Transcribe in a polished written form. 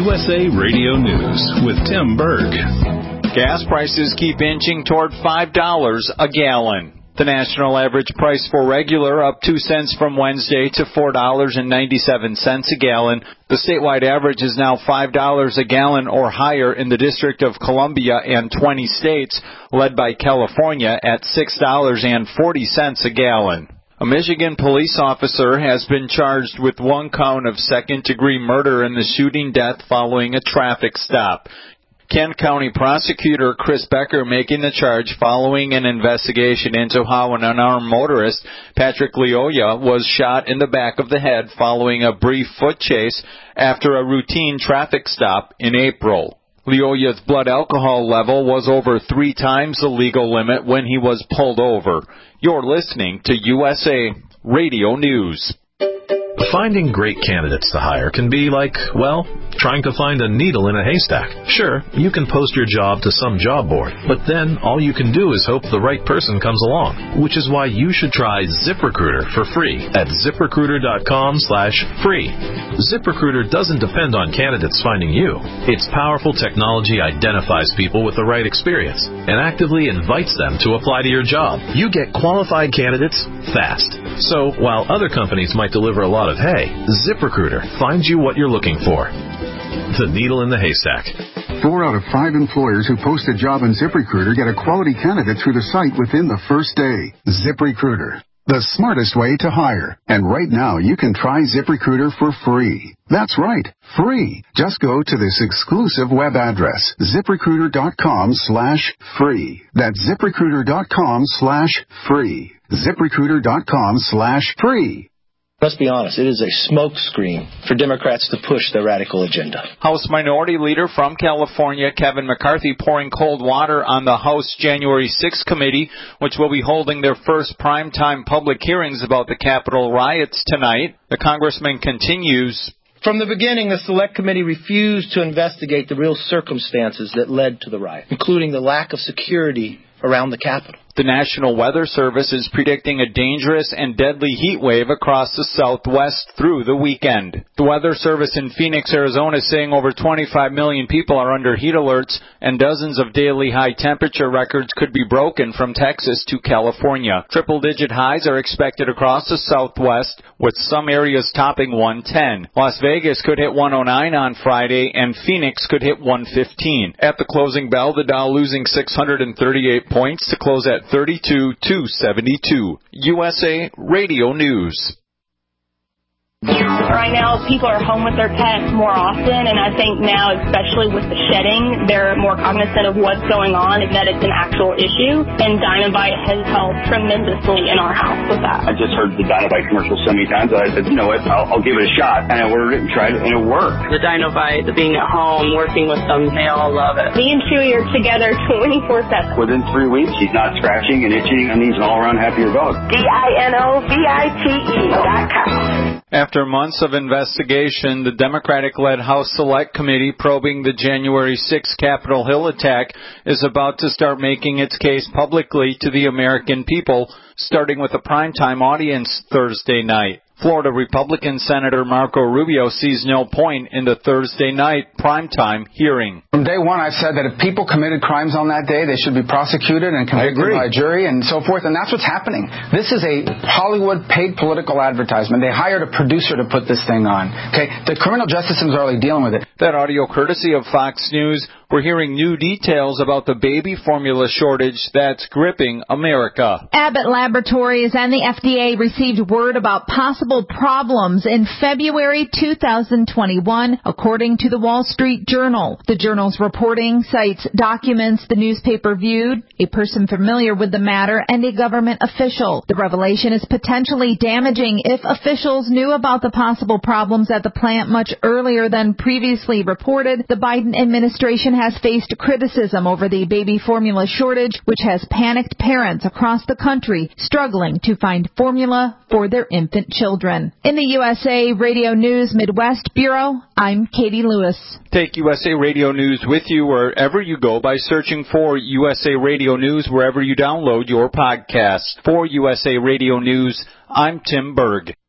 USA Radio News with Tim Berg. Gas prices keep inching toward $5 a gallon. The national average price for regular up 2 cents from Wednesday to $4.97 a gallon. The statewide average is now $5 a gallon or higher in the District of Columbia and 20 states, led by California at $6.40 a gallon. A Michigan police officer has been charged with 1 count of second-degree murder in the shooting death following a traffic stop. Kent County prosecutor Chris Becker making the charge following an investigation into how an unarmed motorist, Patrick Leoya, was shot in the back of the head following a brief foot chase after a routine traffic stop in April. Leoya's blood alcohol level was over 3 times the legal limit when he was pulled over. You're listening to USA Radio News. Finding great candidates to hire can be like, well, trying to find a needle in a haystack. Sure, you can post your job to some job board, but then all you can do is hope the right person comes along, which is why you should try ZipRecruiter for free at ZipRecruiter.com/free. ZipRecruiter doesn't depend on candidates finding you. Its powerful technology identifies people with the right experience and actively invites them to apply to your job. You get qualified candidates fast. So while other companies might deliver a lot of hay, ZipRecruiter finds you what you're looking for. The needle in the haystack. 4 out of 5 employers who post a job on ZipRecruiter get a quality candidate through the site within the first day. ZipRecruiter, the smartest way to hire. And right now, you can try ZipRecruiter for free. That's right, free. Just go to this exclusive web address, ZipRecruiter.com/free. That's ZipRecruiter.com/free. ZipRecruiter.com/free. Let's be honest, it is a smokescreen for Democrats to push their radical agenda. House Minority Leader from California, Kevin McCarthy, pouring cold water on the House January 6th committee, which will be holding their first primetime public hearings about the Capitol riots tonight. The congressman continues. From the beginning, the Select Committee refused to investigate the real circumstances that led to the riot, including the lack of security around the Capitol. The National Weather Service is predicting a dangerous and deadly heat wave across the Southwest through the weekend. The Weather Service in Phoenix, Arizona is saying over 25 million people are under heat alerts and dozens of daily high temperature records could be broken from Texas to California. Triple-digit highs are expected across the Southwest, with some areas topping 110. Las Vegas could hit 109 on Friday, and Phoenix could hit 115. At the closing bell, the Dow losing 638 points to close at 32,272. USA Radio News. Right now, people are home with their pets more often, and I think now, especially with the shedding, they're more cognizant of what's going on and that it's an actual issue, and Dynovite has helped tremendously in our house with that. I just heard the Dynovite commercial so many times that I said, you know what, I'll give it a shot, and I ordered it and tried it, and it worked. The Dynovite, being at home, working with them, they all love it. Me and Chewy are together 24/7. Within 3 weeks, he's not scratching and itching, and he's an all-around happier dog. DINOVITE.com. After months of investigation, the Democratic-led House Select Committee probing the January 6th Capitol Hill attack is about to start making its case publicly to the American people, starting with a primetime audience Thursday night. Florida Republican Senator Marco Rubio sees no point in the Thursday night primetime hearing. From day one, I've said that if people committed crimes on that day, they should be prosecuted and convicted by a jury and so forth, and that's what's happening. This is a Hollywood paid political advertisement. They hired a producer to put this thing on. Okay, the criminal justice system is already dealing with it. That audio courtesy of Fox News. We're hearing new details about the baby formula shortage that's gripping America. Abbott Laboratories and the FDA received word about possible problems in February 2021, according to the Wall Street Journal. The journal's reporting cites documents the newspaper viewed, a person familiar with the matter, and a government official. The revelation is potentially damaging if officials knew about the possible problems at the plant much earlier than previously reported. The Biden administration has faced criticism over the baby formula shortage, which has panicked parents across the country struggling to find formula for their infant children. In the USA Radio News Midwest Bureau, I'm Katie Lewis. Take USA Radio News with you wherever you go by searching for USA Radio News wherever you download your podcasts. For USA Radio News, I'm Tim Berg.